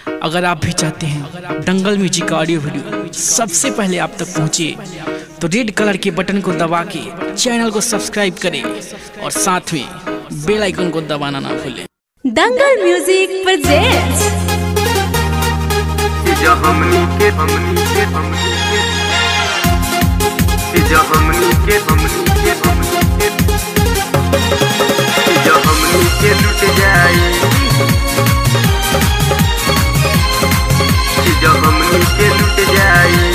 अगर आप भी चाहते हैं दंगल म्यूजिक का ऑडियो वीडियो सबसे पहले आप तक पहुंचे तो रेड कलर के बटन को दबा के चैनल को सब्सक्राइब करें और साथ में बेल आइकन को दबाना ना भूलें। दंगल म्यूजिक प्रेजेंट्स लुट जाई हमनी के लुट जाई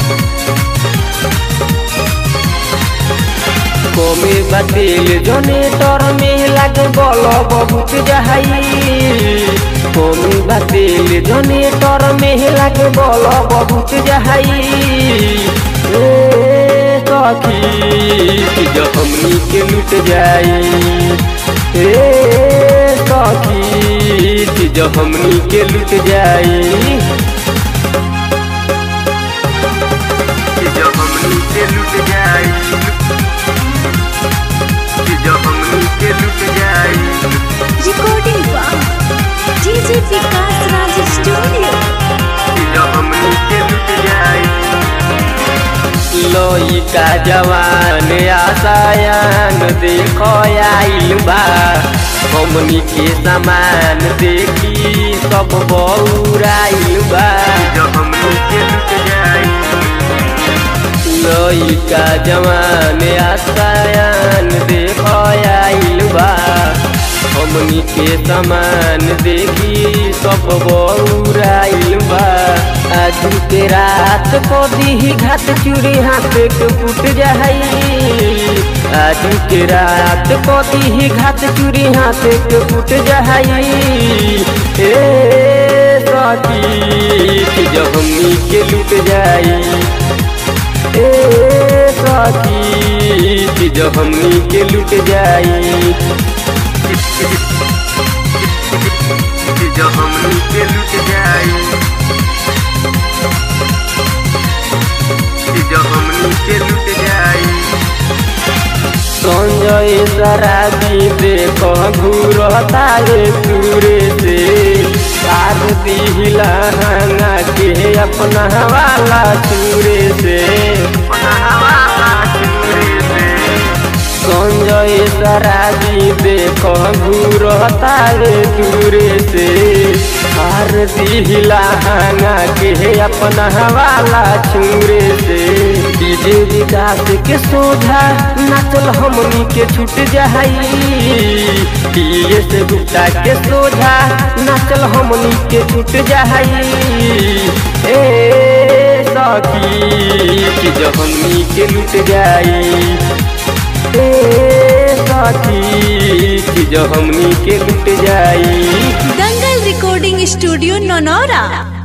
कोमे बातिल जनरेटर में लग बल बहुत जहाई कोमे बातिल जनरेटर में लग बल बहुत जहाई सखी जो हमनी के लुट जाई सखी जो हमनी के लुट जाई जो हमनी के लुट जाई जो हमनी के लुट जाई recording DJ Vikas Raj studio जो हमनी के लुट जाई लोई का जवान आसायान देखो आइल बा हमनी के सामान देखी सब बौराइल बा जो हमनी के लुट जाई लोई का जवान आसायान देखो आइल बा हमनी के सामान देखी सब बौराइल बा आज के रात को दी घाट चूड़ी हाथ के फूट जाई आज के रात को दी घाट चूड़ी हाथ के फूट जाई सखी जो हमनी के लुट जाई सखी जो हमनी के लुट जाई जो हमनी के लुट जाई जो हमनी के लुट जाई संजय शराबी देखो घूरता रे दूरे से आरती हिलाना के अपना वाला चूरे से संजय शराबी देखो घूरता रे दूरे से आरती हिलाना के अपना वाला चूरे से डीजे विकास के सोझा नाचल हमनी के छूट जाई डीएस गुप्ता के सोझा नाचल हमनी के छूट जाई सखी जो हमनी के लुट जाई सखी जो हमनी के लुट जाई दंगल रिकॉर्डिंग स्टूडियो नौनौरा।